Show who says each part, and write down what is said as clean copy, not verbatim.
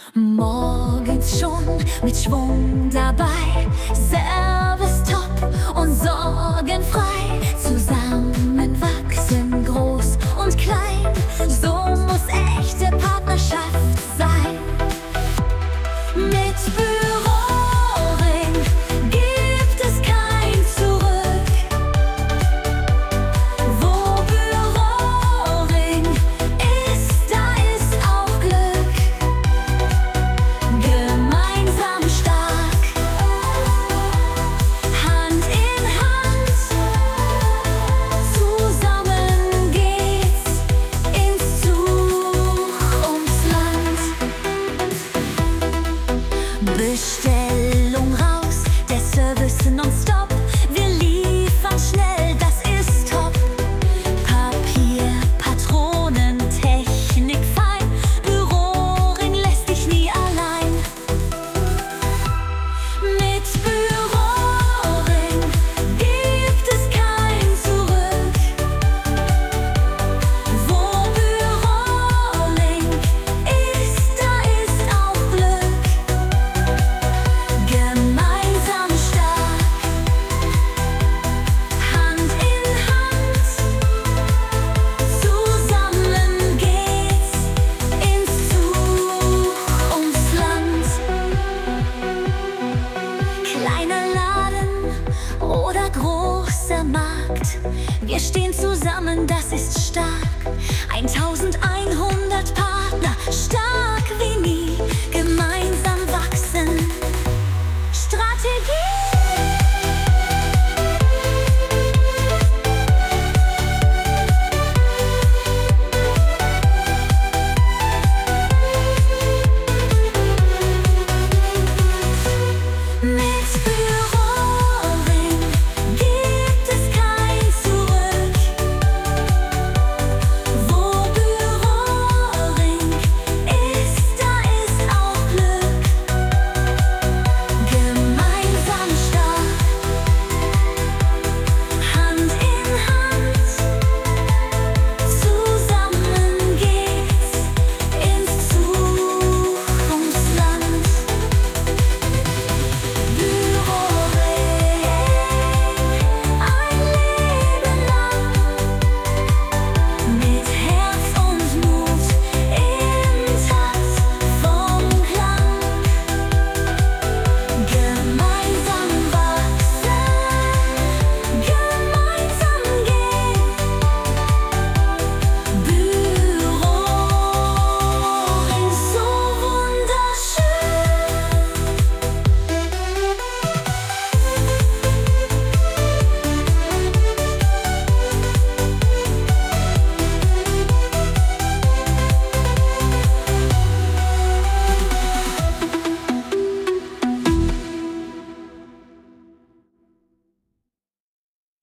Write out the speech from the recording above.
Speaker 1: Morgens schon mit Schwung dabei, Service top und sorgenfrei. Zusammen wachsen groß und klein, so muss echte Partnerschaft sein. Mit Büroring gibt es kein Zurück. Wo Büroring ist, da ist auch Glück. Gemeinsam stark, Hand in Hand, zusammen geht's ins Zug ums Land. Bestell